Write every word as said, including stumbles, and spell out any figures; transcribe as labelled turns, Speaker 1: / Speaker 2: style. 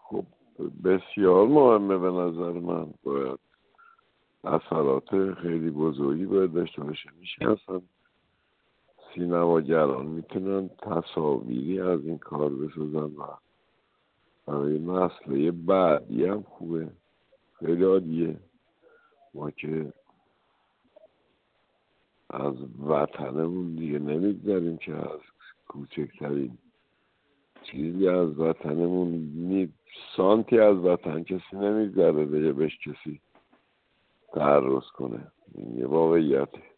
Speaker 1: خب بسیار مهمه به نظر من. باید اثرات خیلی بزرگی باید داشته باشه. میشه اصلا سینماگران میتونن تصاویری از این کار بسازن و برای نسل بعدی هم خوبه. خیلی عالیه. ما که از وطنمون دیگه نمیگذاریم که از کوچکترین چیزی از وطنمون نی سانتی از وطن کسی نمیگذاره بگه بهش کسی تعرض کنه. این یه واقعیته.